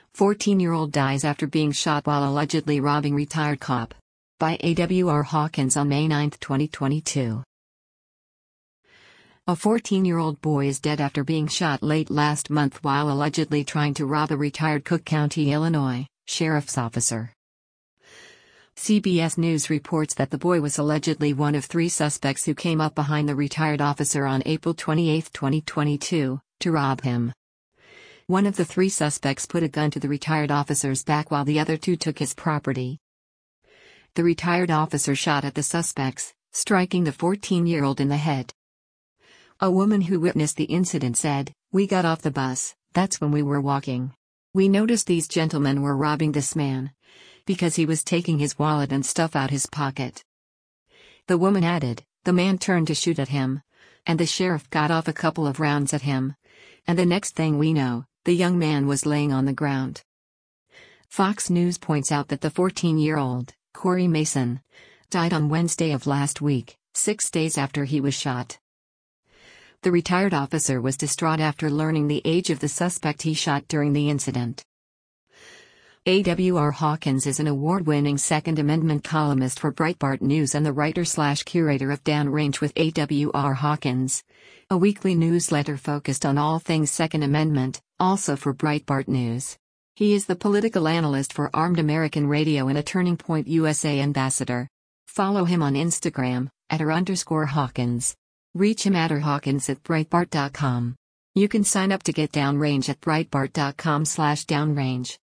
14-year-old dies after being shot while allegedly robbing retired cop. By A.W.R. Hawkins on May 9, 2022. A 14-year-old boy is dead after being shot late last month while allegedly trying to rob a retired Cook County, Illinois, sheriff's officer. CBS News reports that the boy was allegedly one of 3 suspects who came up behind the retired officer on April 28, 2022, to rob him. One of the 3 suspects put a gun to the retired officer's back while the other 2 took his property. The retired officer shot at the suspects, striking the 14-year-old in the head. A woman who witnessed the incident said, "We got off the bus, that's when we were walking. We noticed these gentlemen were robbing this man, because he was taking his wallet and stuff out his pocket." The woman added, "The man turned to shoot at him, and the sheriff got off a couple of rounds at him, and the next thing we know, the young man was laying on the ground." Fox News points out that the 14-year-old, Corey Mason, died on Wednesday of last week, 6 days after he was shot. The retired officer was distraught after learning the age of the suspect he shot during the incident. A.W.R. Hawkins is an award-winning Second Amendment columnist for Breitbart News and the writer/curator of Downrange with A.W.R. Hawkins, a weekly newsletter focused on all things Second Amendment, also for Breitbart News. He is the political analyst for Armed American Radio and a Turning Point USA ambassador. Follow him on Instagram, @r_Hawkins. Reach him at @Hawkins@Breitbart.com. You can sign up to get Downrange at Breitbart.com/Downrange.